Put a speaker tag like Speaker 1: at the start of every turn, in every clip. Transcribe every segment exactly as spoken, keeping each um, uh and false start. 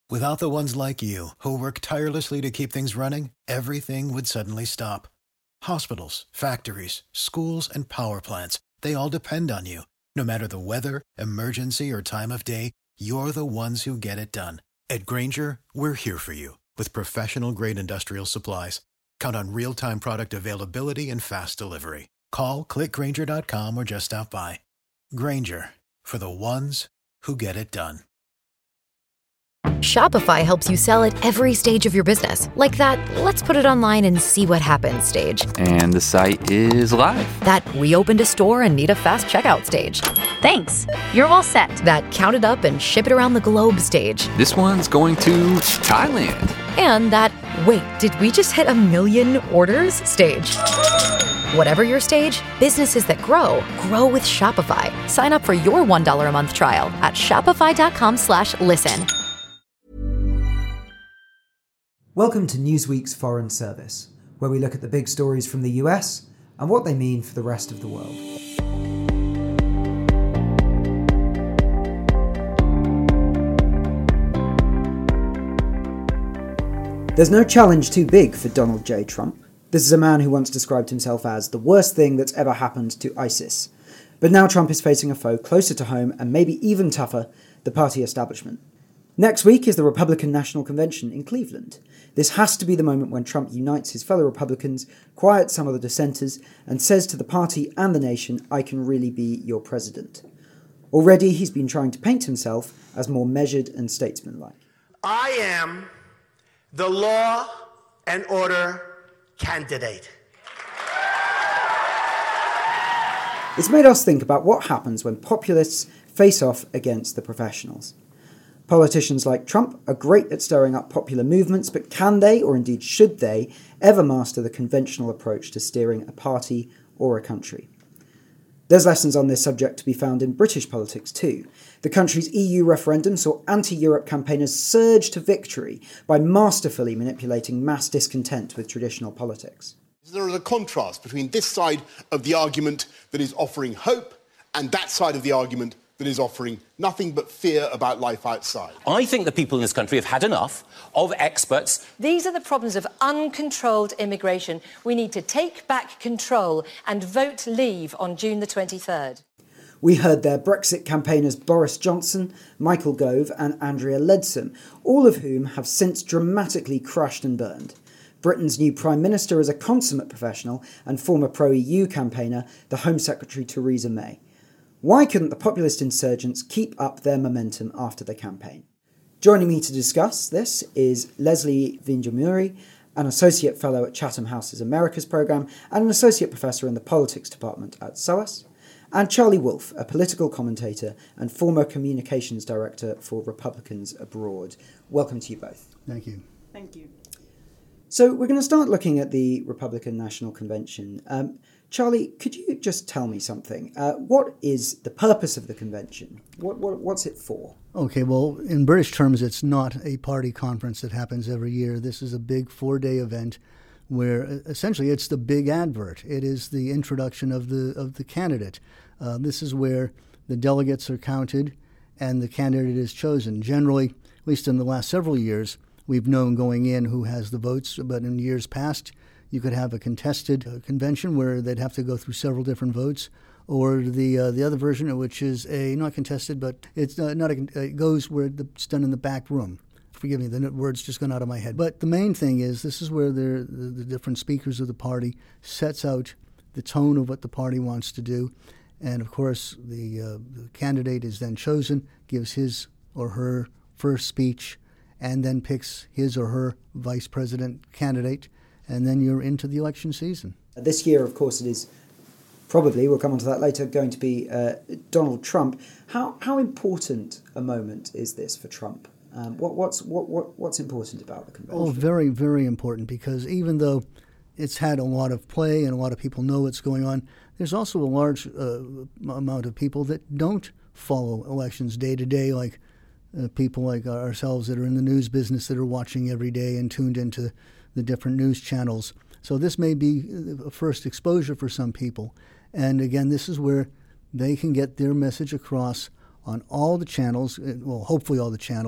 Speaker 1: Without the ones like you, who work tirelessly to keep things running, everything would suddenly stop. Hospitals, factories, schools, and power plants, they all depend on you. No matter the weather, emergency, or time of day, you're the ones who get it done. At Grainger, we're here for you with professional-grade industrial supplies. Count on real-time product availability and fast delivery. Call, click Grainger dot com, or just stop by. Grainger, for the ones who get it done.
Speaker 2: Shopify helps you sell at every stage of your business. Like that, let's put it online and see what happens stage.
Speaker 3: And the site is live.
Speaker 2: That we opened a store and need a fast checkout stage.
Speaker 4: Thanks. You're all set.
Speaker 2: That count it up and ship it around the globe stage.
Speaker 3: This one's going to Thailand.
Speaker 2: And that, wait, did we just hit a million orders stage? Whatever your stage, businesses that grow, grow with Shopify. Sign up for your one dollar a month trial at shopify.com slash listen.
Speaker 5: Welcome to Newsweek's Foreign Service, where we look at the big stories from the U S and what they mean for the rest of the world. There's no challenge too big for Donald J. Trump. This is a man who once described himself as the worst thing that's ever happened to ISIS. But now Trump is facing a foe closer to home and maybe even tougher, the party establishment. Next week is the Republican National Convention in Cleveland. This has to be the moment when Trump unites his fellow Republicans, quiets some of the dissenters, and says to the party and the nation, I can really be your president. Already he's been trying to paint himself as more measured and statesmanlike.
Speaker 6: I am the law and order candidate.
Speaker 5: It's made us think about what happens when populists face off against the professionals. Politicians like Trump are great at stirring up popular movements, but can they, or indeed should they, ever master the conventional approach to steering a party or a country? There's lessons on this subject to be found in British politics too. The country's E U referendum saw anti-Europe campaigners surge to victory by masterfully manipulating mass discontent with traditional politics.
Speaker 7: There is a contrast between this side of the argument that is offering hope and that side of the argument that is offering nothing but fear about life outside.
Speaker 8: I think the people in this country have had enough of experts.
Speaker 9: These are the problems of uncontrolled immigration. We need to take back control and vote leave on June the twenty-third.
Speaker 5: We heard their Brexit campaigners Boris Johnson, Michael Gove and Andrea Leadsom, all of whom have since dramatically crushed and burned. Britain's new Prime Minister is a consummate professional and former pro-E U campaigner, the Home Secretary Theresa May. Why couldn't the populist insurgents keep up their momentum after the campaign? Joining me to discuss this is Leslie Vinjamuri, an Associate Fellow at Chatham House's Americas Programme and an Associate Professor in the Politics Department at S O A S, and Charlie Wolf, a political commentator and former Communications Director for Republicans Abroad. Welcome to you both.
Speaker 10: Thank you.
Speaker 9: Thank you.
Speaker 5: So we're going to start looking at the Republican National Convention. Um, Charlie, could you just tell me something? Uh, what is the purpose of the convention? What, what What's it for?
Speaker 10: Okay, well, in British terms, it's not a party conference that happens every year. This is a big four-day event where essentially it's the big advert. It is the introduction of the of the candidate. Uh, this is where the delegates are counted and the candidate is chosen. Generally, at least in the last several years, we've known going in who has the votes, but in years past, you could have a contested uh, convention where they'd have to go through several different votes, or the uh, the other version, which is a not contested, but it's uh, not a, it goes where it's done in the back room. Forgive me, the words just gone out of my head. But the main thing is this is where the, the different speakers of the party sets out the tone of what the party wants to do, and of course the, uh, the candidate is then chosen, gives his or her first speech, and then picks his or her vice president candidate. And then you're into the election season.
Speaker 5: This year, of course, it is probably, we'll come on to that later, going to be uh, Donald Trump. How how important a moment is this for Trump? Um, what what's what, what what's important about the convention?
Speaker 10: Oh, very, very important, because even though it's had a lot of play and a lot of people know what's going on, there's also a large uh, amount of people that don't follow elections day to day, like uh, people like ourselves that are in the news business that are watching every day and tuned into the different news channels. So this may be a first exposure for some people. And again, this is where they can get their message across on all the channels, well, hopefully all the channels,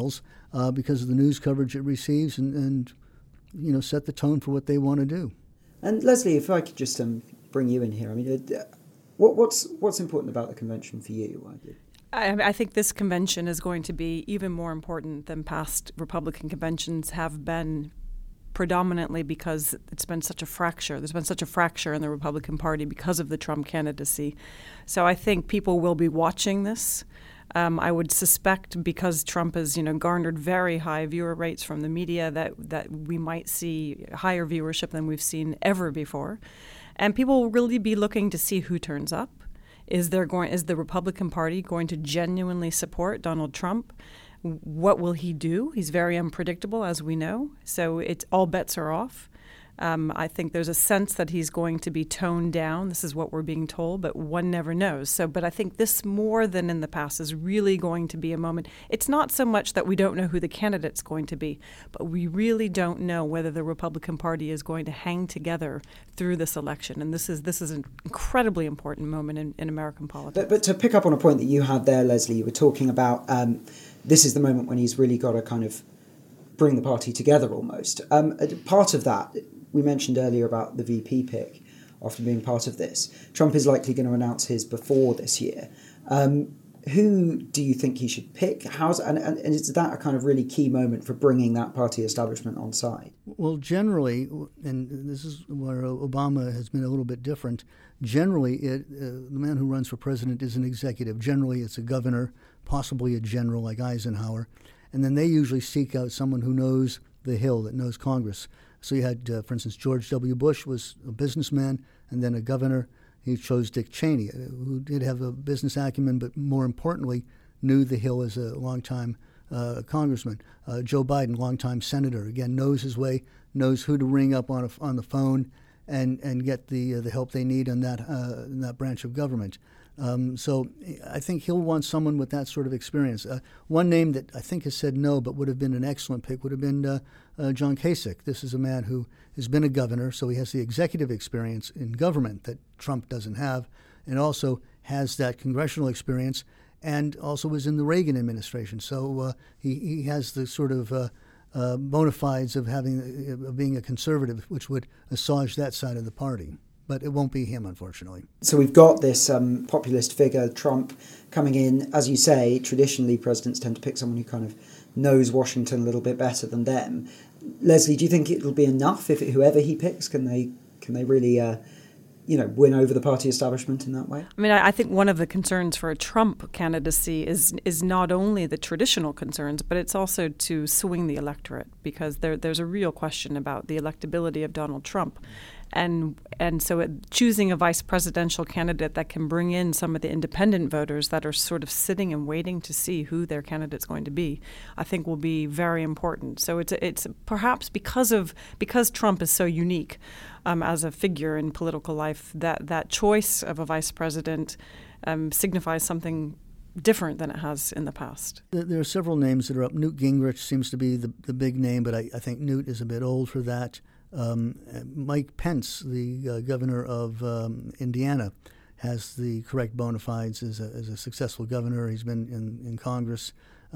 Speaker 10: uh, because of the news coverage it receives, and, and you know, set the tone for what they want to do.
Speaker 5: And Leslie, if I could just um, bring you in here, I mean, uh, what, what's what's important about the convention for you?
Speaker 11: I, I think this convention is going to be even more important than past Republican conventions have been, predominantly because it's been such a fracture. There's been such a fracture in the Republican Party because of the Trump candidacy. So I think people will be watching this. Um, I would suspect because Trump has, you know, garnered very high viewer rates from the media that, that we might see higher viewership than we've seen ever before. And people will really be looking to see who turns up. Is there going? Is the Republican Party going to genuinely support Donald Trump? What will he do? He's very unpredictable, as we know. So it's all bets are off. Um, I think there's a sense that he's going to be toned down. This is what we're being told, but one never knows. So, but I think this, more than in the past, is really going to be a moment. It's not so much that we don't know who the candidate's going to be, but we really don't know whether the Republican Party is going to hang together through this election. And this is this is an incredibly important moment in, in American politics.
Speaker 5: But, but to pick up on a point that you had there, Leslie, you were talking about um, this is the moment when he's really got to kind of bring the party together almost. Um, part of that, we mentioned earlier about the V P pick after being part of this. Trump is likely going to announce his before this year. Um, who do you think he should pick? How's and, and, and is that a kind of really key moment for bringing that party establishment on side?
Speaker 10: Well, generally, and this is where Obama has been a little bit different, generally it, uh, the man who runs for president is an executive. Generally, it's a governor, possibly a general like Eisenhower. And then they usually seek out someone who knows the Hill, that knows Congress. So you had, uh, for instance, George W. Bush was a businessman and then a governor. He chose Dick Cheney, who did have a business acumen, but more importantly, knew the Hill as a longtime uh, congressman. Uh, Joe Biden, longtime senator, again, knows his way, knows who to ring up on a, on the phone and, and get the uh, the help they need in that, uh, in that branch of government. Um, so I think he'll want someone with that sort of experience. Uh, one name that I think has said no but would have been an excellent pick would have been uh, uh, John Kasich. This is a man who has been a governor, so he has the executive experience in government that Trump doesn't have, and also has that congressional experience, and also was in the Reagan administration. So uh, he, he has the sort of uh, uh, bona fides of having uh, of being a conservative, which would assuage that side of the party. But it won't be him, unfortunately.
Speaker 5: So we've got this um, populist figure, Trump, coming in. As you say, traditionally presidents tend to pick someone who kind of knows Washington a little bit better than them. Leslie, do you think it'll be enough if it, whoever he picks, can they can they really uh, you know, win over the party establishment in that way?
Speaker 11: I mean, I, I think one of the concerns for a Trump candidacy is is not only the traditional concerns, but it's also to swing the electorate, because there there's a real question about the electability of Donald Trump. And and so it, choosing a vice presidential candidate that can bring in some of the independent voters that are sort of sitting and waiting to see who their candidate's going to be, I think will be very important. So it's it's perhaps because of because Trump is so unique um, as a figure in political life, that that choice of a vice president um, signifies something different than it has in the past.
Speaker 10: There are several names that are up. Newt Gingrich seems to be the, the big name, but I, I think Newt is a bit old for that. Um, Mike Pence, the uh, governor of um, Indiana, has the correct bona fides as a, as a successful governor. He's been in, in Congress,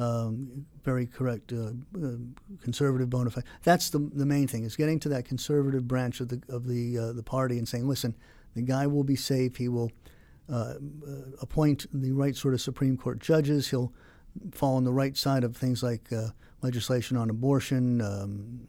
Speaker 10: um, very correct uh, uh, conservative bona fide. That's the the main thing, is getting to that conservative branch of the of the uh, the party and saying, listen, the guy will be safe. He will uh, uh, appoint the right sort of Supreme Court judges. He'll fall on the right side of things like uh, legislation on abortion, um,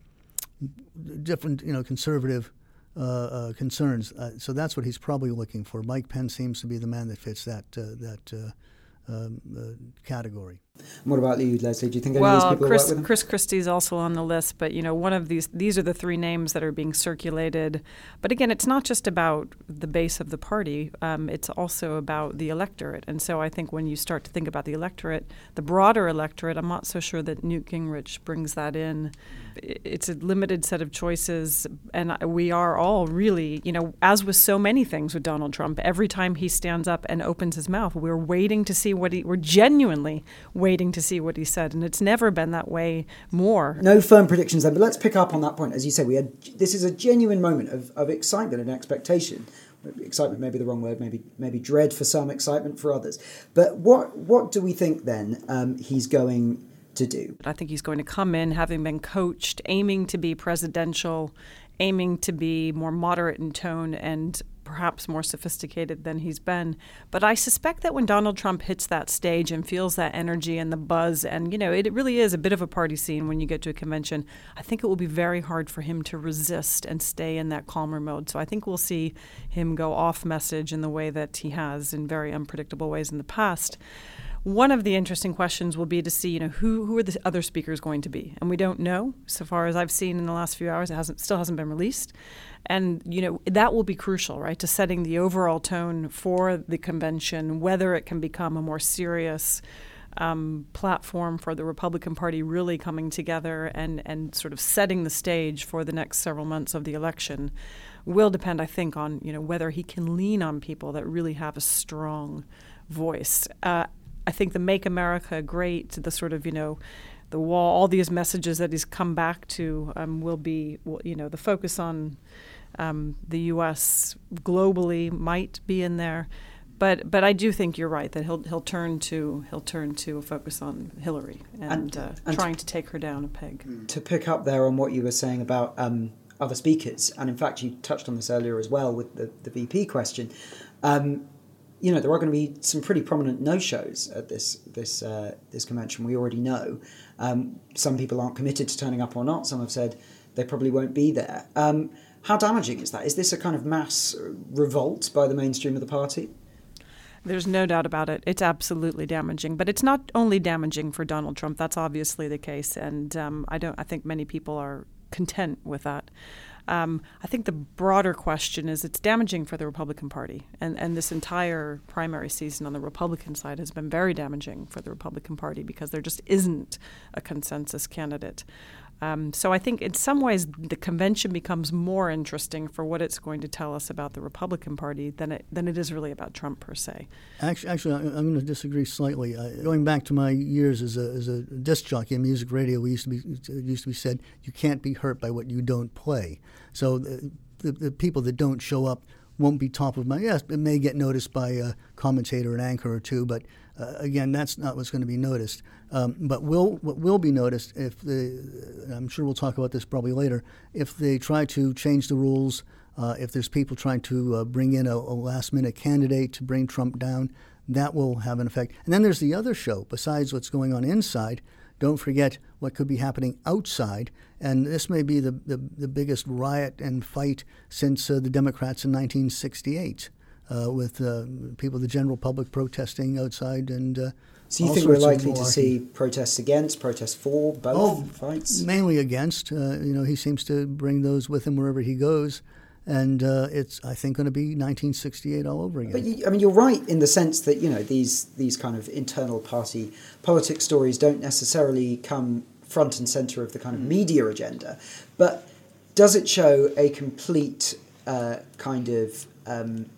Speaker 10: different, you know, conservative uh, uh, concerns. Uh, so that's what he's probably looking for. Mike Pence seems to be the man that fits that uh, that uh, um, uh, category.
Speaker 5: And what about you, Leslie? Do you think any
Speaker 11: well,
Speaker 5: of these people
Speaker 11: Chris,
Speaker 5: will work with him?
Speaker 11: Chris Christie's also on the list, but you know, one of these these are the three names that are being circulated. But again, it's not just about the base of the party; um, it's also about the electorate. And so, I think when you start to think about the electorate, the broader electorate, I'm not so sure that Newt Gingrich brings that in. It's a limited set of choices, and we are all really, you know, as with so many things with Donald Trump, every time he stands up and opens his mouth, we're waiting to see what he. We're genuinely waiting to see what he said, and it's never been that way more.
Speaker 5: No firm predictions then, but let's pick up on that point. As you say, we had this is a genuine moment of, of excitement and expectation. Excitement may be the wrong word, maybe maybe dread for some, excitement for others. But what what do we think then um, he's going to do.
Speaker 11: I think he's going to come in having been coached, aiming to be presidential, aiming to be more moderate in tone and perhaps more sophisticated than he's been. But I suspect that when Donald Trump hits that stage and feels that energy and the buzz, and, you know, it, it really is a bit of a party scene when you get to a convention, I think it will be very hard for him to resist and stay in that calmer mode. So I think we'll see him go off message in the way that he has in very unpredictable ways in the past. One of the interesting questions will be to see, you know, who who are the other speakers going to be, and we don't know. So far as I've seen in the last few hours, it hasn't still hasn't been released, and you know that will be crucial, right, to setting the overall tone for the convention, whether it can become a more serious um, platform for the Republican Party really coming together and and sort of setting the stage for the next several months of the election. Will depend, I think, on you know whether he can lean on people that really have a strong voice. Uh, I think the Make America Great, the sort of, you know, the wall, all these messages that he's come back to um, will be, you know, the focus on um, the U S globally might be in there. But but I do think you're right that he'll he'll turn to he'll turn to a focus on Hillary and, and, uh, and trying to, to take her down a peg.
Speaker 5: To pick up there on what you were saying about um, other speakers, and in fact you touched on this earlier as well with the, the V P question. Um, You know, there are going to be some pretty prominent no-shows at this this uh, this convention. We already know. Um, some people aren't committed to turning up or not. Some have said they probably won't be there. Um, how damaging is that? Is this a kind of mass revolt by the mainstream of the party?
Speaker 11: There's no doubt about it. It's absolutely damaging. But it's not only damaging for Donald Trump. That's obviously the case. And um, I don't. I think many people are content with that. Um, I think the broader question is it's damaging for the Republican Party. And, and this entire primary season on the Republican side has been very damaging for the Republican Party because there just isn't a consensus candidate. Um, so I think in some ways the convention becomes more interesting for what it's going to tell us about the Republican Party than it than it is really about Trump per se.
Speaker 10: Actually, actually I'm going to disagree slightly. Uh, going back to my years as a, as a disc jockey in music radio, we used to be it used to be said you can't be hurt by what you don't play. So the, the, the people that don't show up won't be top of mind. Yes, it may get noticed by a commentator, an anchor or two, but uh, again, that's not what's going to be noticed. Um, but will what will be noticed if the, I'm sure we'll talk about this probably later, if they try to change the rules, uh, if there's people trying to uh, bring in a, a last-minute candidate to bring Trump down, that will have an effect. And then there's the other show, besides what's going on inside. Don't forget what could be happening outside. And this may be the, the, the biggest riot and fight since uh, the Democrats in nineteen sixty-eight, uh, with uh, people, the general public protesting outside. And uh,
Speaker 5: so you think we're likely to see protests against, protests for, both oh, fights?
Speaker 10: Mainly against. Uh, you know, he seems to bring those with him wherever he goes. And uh, it's, I think, going to be nineteen sixty-eight all over again.
Speaker 5: But you, I mean, you're right in the sense that, you know, these these kind of internal party politics stories don't necessarily come front and centre of the kind of media agenda. But does it show a complete uh, kind of um,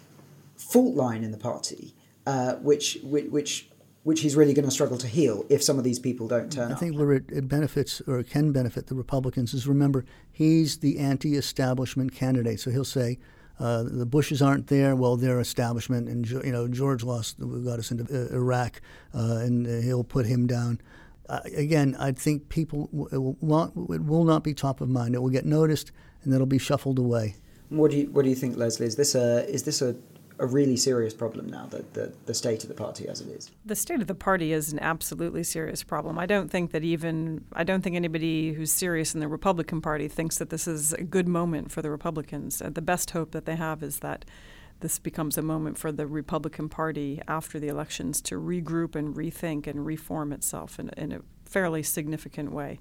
Speaker 5: fault line in the party, uh, which which which which he's really going to struggle to heal if some of these people don't turn
Speaker 10: I
Speaker 5: up?
Speaker 10: I think where it, it benefits or can benefit the Republicans is, remember, he's the anti-establishment candidate. So he'll say, uh, the Bushes aren't there, well, they're establishment. And, you know, George lost, got us into uh, Iraq, uh, and he'll put him down. Uh, again, I think people, it will, not, it will not be top of mind. It will get noticed, and it'll be shuffled away.
Speaker 5: What do you, what do you think, Leslie? Is this a, is this a, a really serious problem now, the, the, the state of the party as it is?
Speaker 11: The state of the party is an absolutely serious problem. I don't think that even, I don't think anybody who's serious in the Republican Party thinks that this is a good moment for the Republicans. Uh, the best hope that they have is that this becomes a moment for the Republican Party after the elections to regroup and rethink and reform itself in, in a fairly significant way.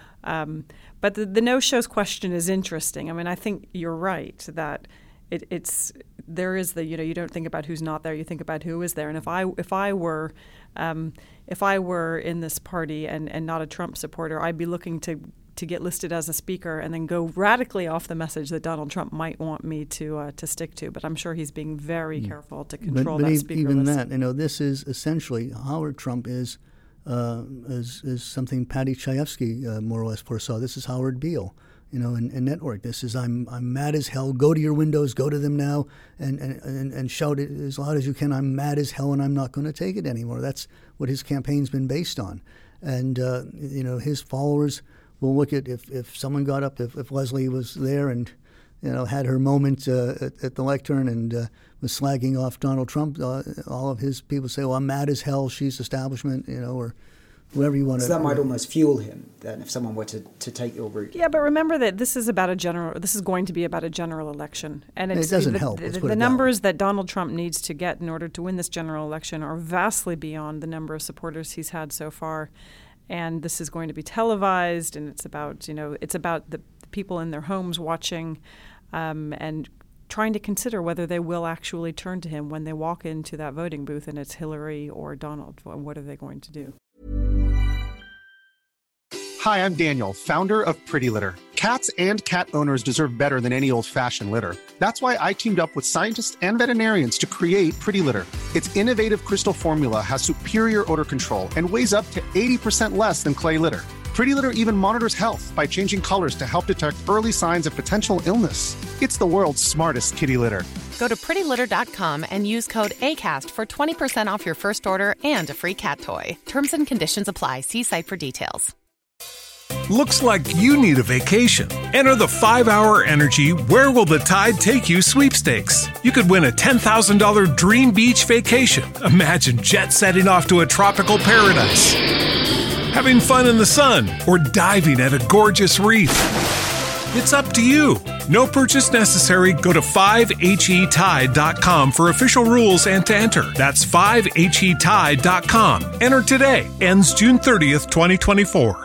Speaker 11: Um, but the, the no-shows question is interesting. I mean, I think you're right that It, it's there is the you know you don't think about who's not there, you think about who is there. And if I if I were um, if I were in this party and, and not a Trump supporter, I'd be looking to to get listed as a speaker and then go radically off the message that Donald Trump might want me to uh, to stick to. But I'm sure he's being very mm. careful to control
Speaker 10: but, but
Speaker 11: that
Speaker 10: e-
Speaker 11: speaker
Speaker 10: even
Speaker 11: list.
Speaker 10: that, you know, this is essentially Howard Trump is uh, is is something Patty Chayefsky uh, more or less foresaw. This is Howard Beale. You know, in, in network, this is I'm I'm mad as hell. Go to your windows, go to them now, and and, and, and shout it as loud as you can. I'm mad as hell, and I'm not going to take it anymore. That's what his campaign's been based on, And, uh, you know, his followers will look at if, if someone got up, if, if Leslie was there and, you know, had her moment uh, at, at the lectern and uh, was slagging off Donald Trump, uh, all of his people say, well, I'm mad as hell, she's establishment, you know, or whoever you want to.
Speaker 5: So that might almost fuel him then if someone were to, to take your route.
Speaker 11: Yeah, but remember that this is about a general, this is going to be about a general election. And it's,
Speaker 10: it doesn't
Speaker 11: the,
Speaker 10: help.
Speaker 11: The, the numbers that Donald Trump needs to get in order to win this general election are vastly beyond the number of supporters he's had so far. And this is going to be televised, and it's about, you know, it's about the people in their homes watching um, and trying to consider whether they will actually turn to him when they walk into that voting booth and it's Hillary or Donald. What are they going to do?
Speaker 12: Hi, I'm Daniel, founder of Pretty Litter. Cats and cat owners deserve better than any old-fashioned litter. That's why I teamed up with scientists and veterinarians to create Pretty Litter. Its innovative crystal formula has superior odor control and weighs up to eighty percent less than clay litter. Pretty Litter even monitors health by changing colors to help detect early signs of potential illness. It's the world's smartest kitty litter.
Speaker 13: Go to pretty litter dot com and use code ACAST for twenty percent off your first order and a free cat toy. Terms and conditions apply. See site for details.
Speaker 14: Looks like you need a vacation. Enter the five hour Energy Where Will the Tide Take You sweepstakes. You could win a ten thousand dollars dream beach vacation. Imagine jet setting off to a tropical paradise, having fun in the sun, or diving at a gorgeous reef. It's up to you. No purchase necessary. Go to five H E tide dot com for official rules and to enter. That's five H E tide dot com. Enter today. Ends June thirtieth, twenty twenty-four.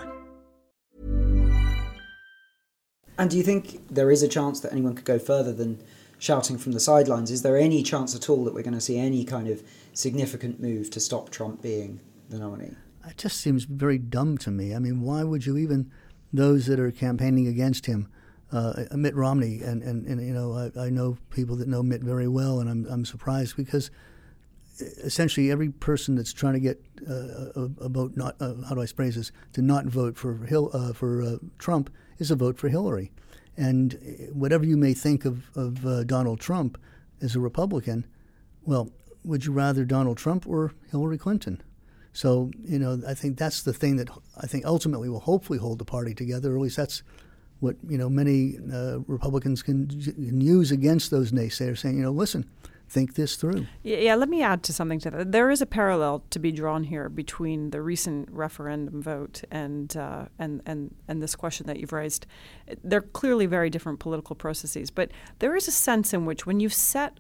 Speaker 5: And do you think there is a chance that anyone could go further than shouting from the sidelines? Is there any chance at all that we're going to see any kind of significant move to stop Trump being the nominee?
Speaker 10: It just seems very dumb to me. I mean, why would you even, those that are campaigning against him, uh, Mitt Romney, and, and, and you know, I, I know people that know Mitt very well, and I'm I'm surprised because essentially every person that's trying to get uh, a, a vote, not uh, how do I phrase this, to not vote for Hill uh, for uh, Trump is a vote for Hillary. And whatever you may think of, of uh, Donald Trump as a Republican, well, would you rather Donald Trump or Hillary Clinton? So, you know, I think that's the thing that I think ultimately will hopefully hold the party together, or at least that's what, you know, many uh, Republicans can, can use against those naysayers, saying, you know, listen, think this through.
Speaker 11: Yeah, yeah, let me add to something to that. There is a parallel to be drawn here between the recent referendum vote and uh, and and and this question that you've raised. They're clearly very different political processes, but there is a sense in which when you've set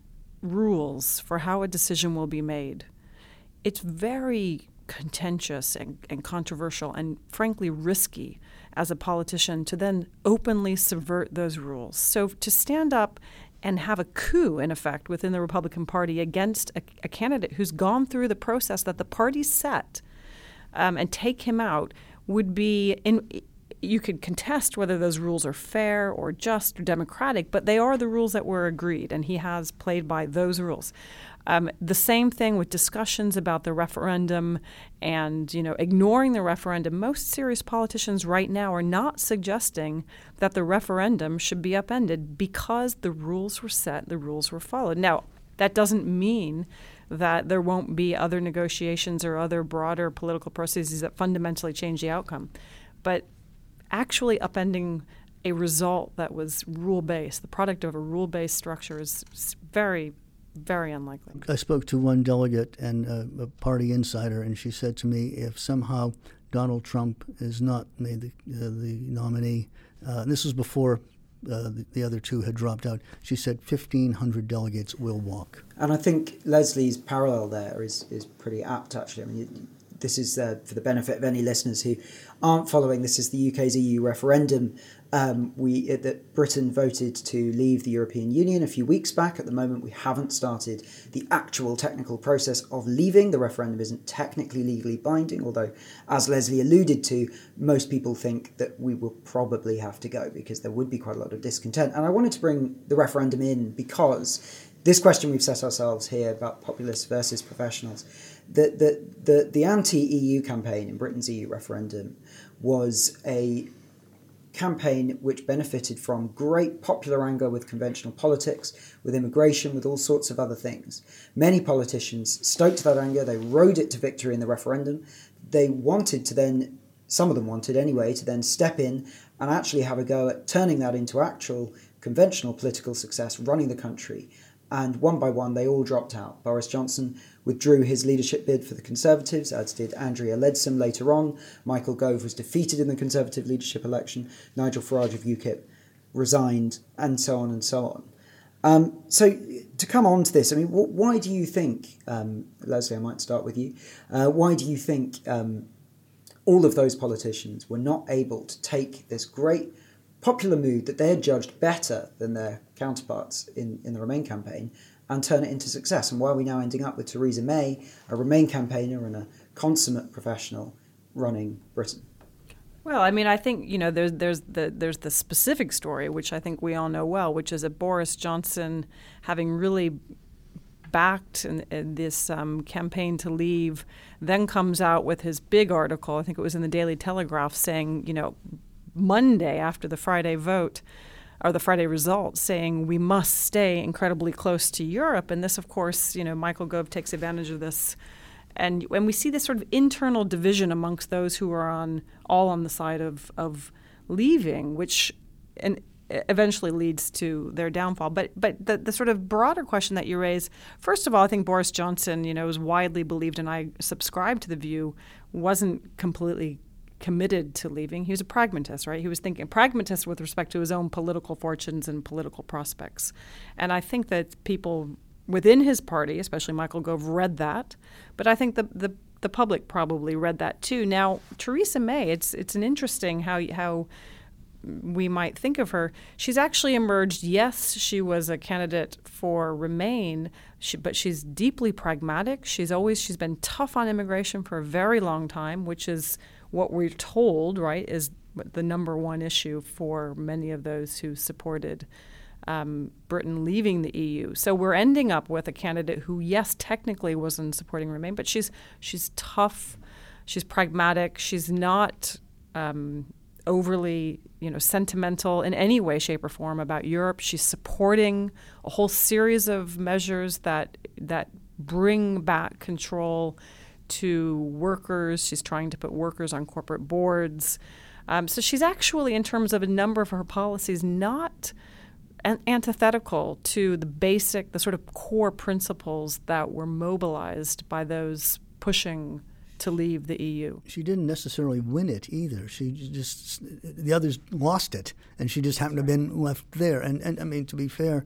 Speaker 11: rules for how a decision will be made, it's very contentious and, and controversial and frankly risky as a politician to then openly subvert those rules. So to stand up and have a coup, in effect, within the Republican Party against a, a candidate who's gone through the process that the party set um, and take him out would be in. You could contest whether those rules are fair or just or democratic, but they are the rules that were agreed, and he has played by those rules. Um, the same thing with discussions about the referendum and, you know, ignoring the referendum. Most serious politicians right now are not suggesting that the referendum should be upended because the rules were set, the rules were followed. Now, that doesn't mean that there won't be other negotiations or other broader political processes that fundamentally change the outcome. But actually upending a result that was rule-based, the product of a rule-based structure, is very Very unlikely.
Speaker 10: I spoke to one delegate and uh, a party insider, and she said to me, if somehow Donald Trump is not made the, uh, the nominee, uh, and this was before uh, the, the other two had dropped out, she said fifteen hundred delegates will walk.
Speaker 5: And I think Leslie's parallel there is, is pretty apt, actually. I mean, this is uh, for the benefit of any listeners who aren't following. This is the U K's E U referendum. Um, we uh, that Britain voted to leave the European Union a few weeks back. At the moment, we haven't started the actual technical process of leaving. The referendum isn't technically legally binding, although, as Leslie alluded to, most people think that we will probably have to go because there would be quite a lot of discontent. And I wanted to bring the referendum in because this question we've set ourselves here about populists versus professionals, the, the, the, the anti-E U campaign in Britain's E U referendum was a campaign which benefited from great popular anger with conventional politics, with immigration, with all sorts of other things. Many politicians stoked that anger, they rode it to victory in the referendum. they wanted to then, some of them wanted anyway, to then step in and actually have a go at turning that into actual conventional political success, running the country. And one by one, they all dropped out. Boris Johnson withdrew his leadership bid for the Conservatives, as did Andrea Leadsom later on. Michael Gove was defeated in the Conservative leadership election. Nigel Farage of UKIP resigned, and so on and so on. Um, so to come on to this, I mean, wh- why do you think, um, Leslie, I might start with you, uh, why do you think um, all of those politicians were not able to take this great popular mood that they had judged better than their counterparts in, in the Remain campaign and turn it into success? And why are we now ending up with Theresa May, a Remain campaigner and a consummate professional, running Britain?
Speaker 11: Well, I mean, I think, you know, there's there's the there's the specific story, which I think we all know well, which is that Boris Johnson, having really backed in, in this um, campaign to leave, then comes out with his big article, I think it was in the Daily Telegraph, saying, you know, Monday after the Friday vote, or the Friday result, saying we must stay incredibly close to Europe. And this, of course, you know, Michael Gove takes advantage of this. And when we see this sort of internal division amongst those who are on all on the side of, of leaving, which and eventually leads to their downfall. But but the, the sort of broader question that you raise, first of all, I think Boris Johnson, you know, is widely believed, and I subscribe to the view, wasn't completely committed to leaving. He was a pragmatist, right? He was thinking pragmatist with respect to his own political fortunes and political prospects. And I think that people within his party, especially Michael Gove, read that. But I think the the, the public probably read that too. Now, Theresa May, it's it's an interesting how how we might think of her. She's actually emerged, yes, she was a candidate for Remain, she, but she's deeply pragmatic. She's always, she's been tough on immigration for a very long time, which is what we're told, right, is the number one issue for many of those who supported um, Britain leaving the E U. So we're ending up with a candidate who, yes, technically wasn't supporting Remain, but she's she's tough, she's pragmatic, she's not um, overly, you know, sentimental in any way, shape, or form about Europe. She's supporting a whole series of measures that that bring back control to workers. She's trying to put workers on corporate boards. Um, so she's actually, in terms of a number of her policies, not an- antithetical to the basic, the sort of core principles that were mobilized by those pushing to leave the E U.
Speaker 10: She didn't necessarily win it either. She just, the others lost it, and she just happened to have been left there. And, and I mean, to be fair,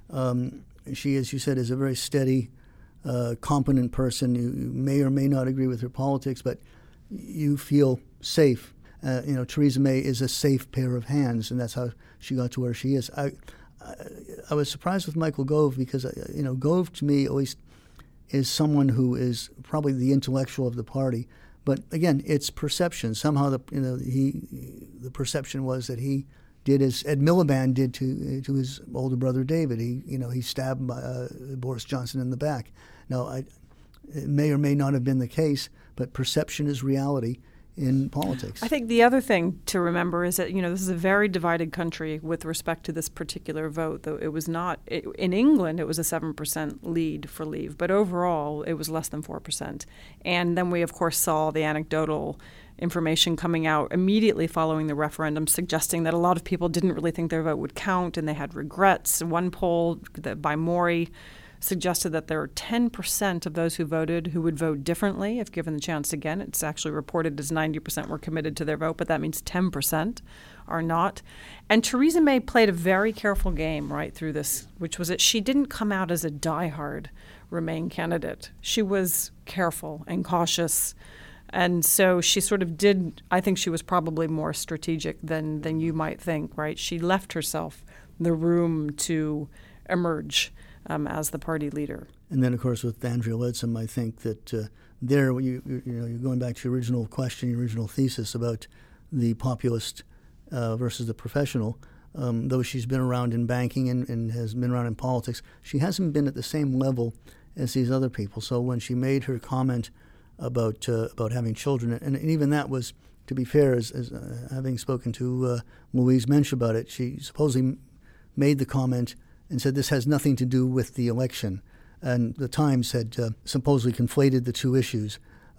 Speaker 10: um, she, as you said, is a very steady, uh, competent person. You, you may or may not agree with her politics, but you feel safe. Uh, you know, Theresa May is a safe pair of hands, and that's how she got to where she is. I, I, I was surprised with Michael Gove because, you know, Gove to me always is someone who is probably the intellectual of the party, but again, it's perception. Somehow, the you know he the perception was that he did as Ed Miliband did to to his older brother David. He you know he stabbed uh, Boris Johnson in the back. Now, I, it may or may not have been the case, but perception is reality in politics.
Speaker 11: I think the other thing to remember is that, you know, this is a very divided country with respect to this particular vote. Though it was not, it, in England, it was a seven percent lead for Leave, but overall it was less than four percent. And then we, of course, saw the anecdotal information coming out immediately following the referendum suggesting that a lot of people didn't really think their vote would count and they had regrets. One poll that by Mori suggested that there are ten percent of those who voted who would vote differently if given the chance again. It's actually reported as ninety percent were committed to their vote, but that means ten percent are not. And Theresa May played a very careful game right through this, which was that she didn't come out as a diehard Remain candidate. She was careful and cautious. And so she sort of did, I think she was probably more strategic than, than you might think, right? She left herself the room to emerge Um, as the party leader.
Speaker 10: And then, of course, with Andrea Leadsom, I think that uh, there, you, you know, you're going back to your original question, your original thesis about the populist uh, versus the professional. Um, though she's been around in banking and, and has been around in politics, she hasn't been at the same level as these other people. So when she made her comment about uh, about having children, and, and even that was, to be fair, as, as uh, having spoken to uh, Louise Mensch about it, she supposedly made the comment and said this has nothing to do with the election. And the Times had uh, supposedly conflated the two issues.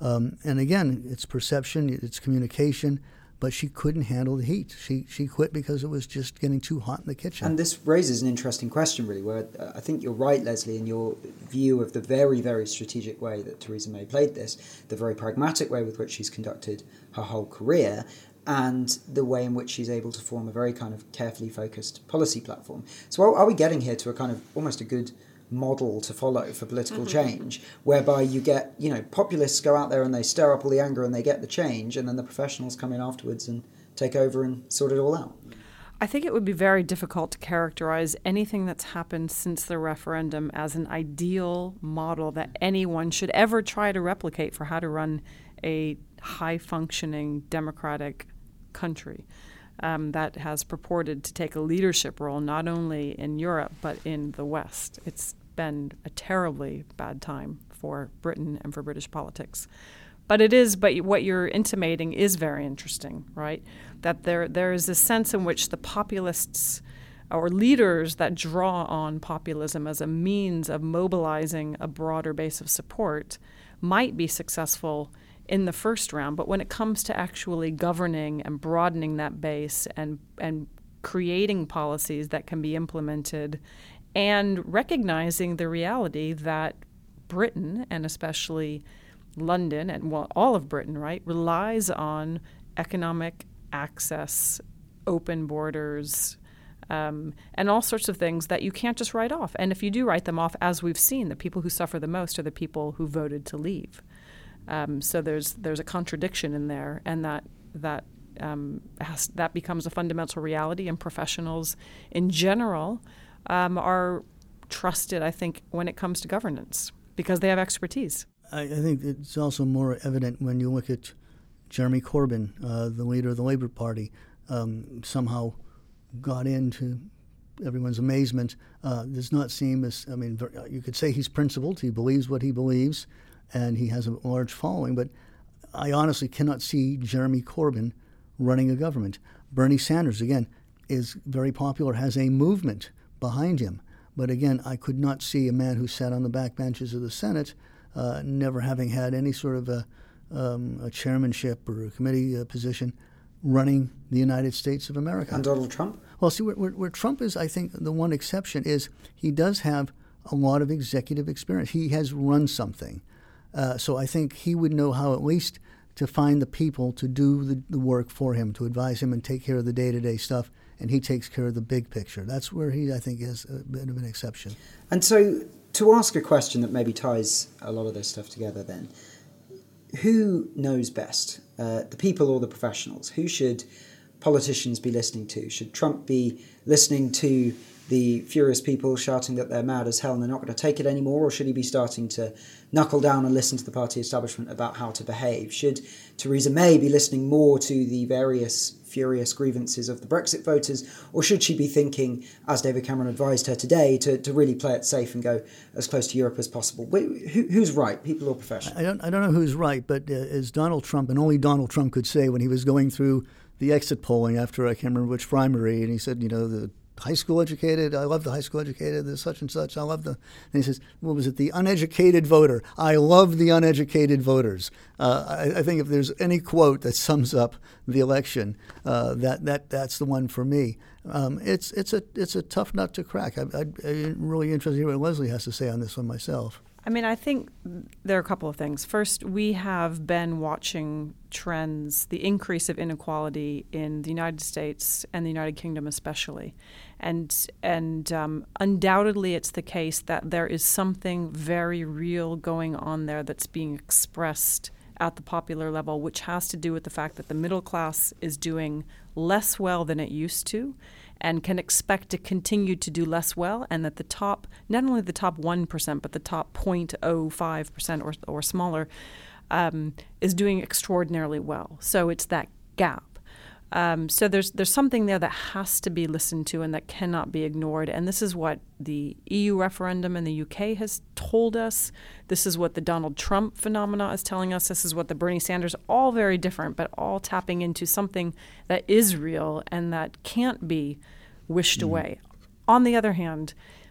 Speaker 10: Um, and again, it's perception, it's communication, but she couldn't handle the heat. She she quit because it was just getting too hot in the kitchen.
Speaker 5: And this raises an interesting question, really, where uh, I think you're right, Leslie, in your view of the very, very strategic way that Theresa May played this, the very pragmatic way with which she's conducted her whole career, and the way in which she's able to form a very kind of carefully focused policy platform. So are, are we getting here to a kind of almost a good model to follow for political mm-hmm. change, whereby you get, you know, populists go out there and they stir up all the anger and they get the change, and then the professionals come in afterwards and take over and sort it all out?
Speaker 11: I think it would be very difficult to characterize anything that's happened since the referendum as an ideal model that anyone should ever try to replicate for how to run a high-functioning democratic country um, that has purported to take a leadership role not only in Europe but in the West. It's been a terribly bad time for Britain and for British politics. But it is, but what you're intimating is very interesting, right? That there there is a sense in which the populists or leaders that draw on populism as a means of mobilizing a broader base of support might be successful in the first round, but when it comes to actually governing and broadening that base and and creating policies that can be implemented and recognizing the reality that Britain, and especially London and well, all of Britain, right, relies on economic access, open borders, um, and all sorts of things that you can't just write off. And if you do write them off, as we've seen, the people who suffer the most are the people who voted to leave. Um, so there's there's a contradiction in there, and that that um, has, that becomes a fundamental reality. And professionals in general um, are trusted, I think, when it comes to governance because they have expertise.
Speaker 10: I, I think it's also more evident when you look at Jeremy Corbyn, uh, the leader of the Labour Party, um, somehow got into everyone's amazement. Uh, does not seem as, I mean, you could say he's principled. He believes what he believes, and he has a large following. But I honestly cannot see Jeremy Corbyn running a government. Bernie Sanders, again, is very popular, has a movement behind him. But again, I could not see a man who sat on the back benches of the Senate, uh, never having had any sort of a, um, a chairmanship or a committee uh, position, running the United States of America.
Speaker 5: And Donald Trump?
Speaker 10: Well, see, where, where, where Trump is, I think, the one exception is he does have a lot of executive experience. He has run something. Uh, so I think he would know how at least to find the people to do the, the work for him, to advise him and take care of the day-to-day stuff, and he takes care of the big picture. That's where he, I think, is a bit of an exception.
Speaker 5: And so to ask a question that maybe ties a lot of this stuff together then, who knows best, uh, the people or the professionals? Who should politicians be listening to? Should Trump be listening to the furious people shouting that they're mad as hell and they're not going to take it anymore, or should he be starting to knuckle down and listen to the party establishment about how to behave? Should Theresa May be listening more to the various furious grievances of the Brexit voters, or should she be thinking, as David Cameron advised her today, to, to really play it safe and go as close to Europe as possible? Who, who's right, people or professionals?
Speaker 10: I don't, I don't know who's right, but uh, as Donald Trump, and only Donald Trump could say when he was going through the exit polling after I can't remember which primary, and he said, you know, the high school educated, I love the high school educated, the such and such, I love the, and he says, what was it, the uneducated voter. I love the uneducated voters. Uh, I, I think if there's any quote that sums up the election, uh, that that that's the one for me. Um, it's it's a it's a tough nut to crack. I, I, I'm really interested to hear what Leslie has to say on this one myself.
Speaker 11: I mean, I think there are a couple of things. First, we have been watching trends, the increase of inequality in the United States and the United Kingdom especially. And and um, undoubtedly it's the case that there is something very real going on there that's being expressed at the popular level, which has to do with the fact that the middle class is doing less well than it used to and can expect to continue to do less well, and that the top, not only the top one percent, but the top zero point zero five percent or, or smaller um, is doing extraordinarily well. So it's that gap. Um, so there's there's something there that has to be listened to and that cannot be ignored. And this is what the E U referendum in the U K has told us. This is what the Donald Trump phenomena is telling us. This is what the Bernie Sanders, all very different, but all tapping into something that is real and that can't be wished mm. away. On the other hand,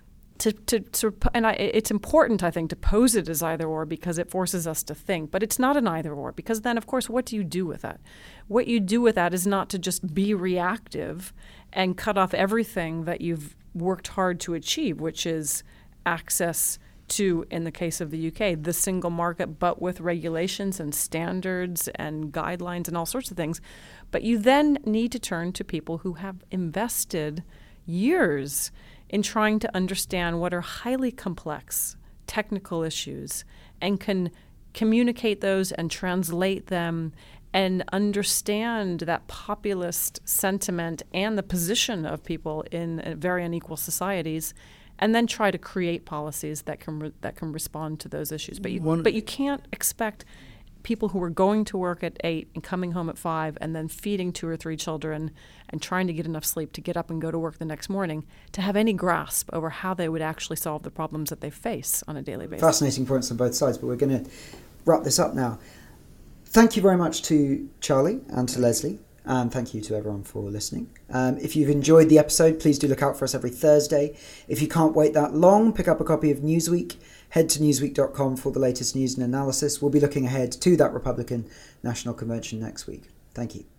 Speaker 11: to, to, to and I, it's important, I think, to pose it as either or because it forces us to think. But it's not an either or because then, of course, what do you do with that? What you do with that is not to just be reactive and cut off everything that you've worked hard to achieve, which is access to, in the case of the U K, the single market, but with regulations and standards and guidelines and all sorts of things. But you then need to turn to people who have invested years in trying to understand what are highly complex technical issues and can communicate those and translate them and understand that populist sentiment and the position of people in very unequal societies, and then try to create policies that can re- that can respond to those issues. But you,
Speaker 10: One,
Speaker 11: but you can't expect people who are going to work at eight and coming home at five and then feeding two or three children and trying to get enough sleep to get up and go to work the next morning to have any grasp over how they would actually solve the problems that they face on a daily basis.
Speaker 5: Fascinating points on both sides, but we're going to wrap this up now. Thank you very much to Charlie and to Leslie, and thank you to everyone for listening. Um, if you've enjoyed the episode, please do look out for us every Thursday. If you can't wait that long, pick up a copy of Newsweek. Head to newsweek dot com for the latest news and analysis. We'll be looking ahead to that Republican National Convention next week. Thank you.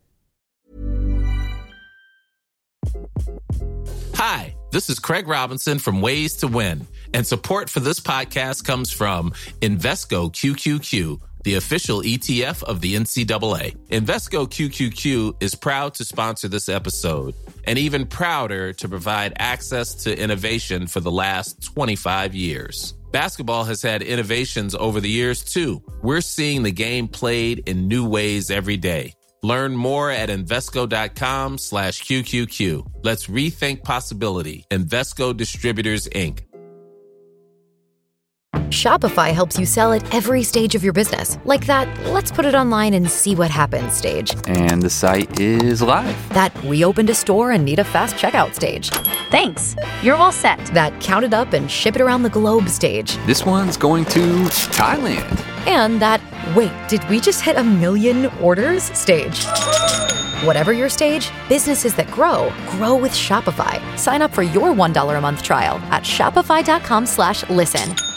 Speaker 15: Hi, this is Craig Robinson from Ways to Win, and support for this podcast comes from Invesco Q Q Q, the official E T F of the N C double A. Invesco Q Q Q is proud to sponsor this episode, and even prouder to provide access to innovation for the last twenty-five years. Basketball has had innovations over the years, too. We're seeing the game played in new ways every day. Learn more at Invesco.com slash QQQ. Let's rethink possibility. Invesco Distributors, Incorporated.
Speaker 2: Shopify helps you sell at every stage of your business. Like that, let's put it online and see what happens stage.
Speaker 3: And the site is live.
Speaker 2: That we opened a store and need a fast checkout stage.
Speaker 4: Thanks. You're all set.
Speaker 2: That count it up and ship it around the globe stage.
Speaker 3: This one's going to Thailand.
Speaker 2: And that, wait, did we just hit a million orders stage? Whatever your stage, businesses that grow, grow with Shopify. Sign up for your one dollar a month trial at shopify.com slash listen.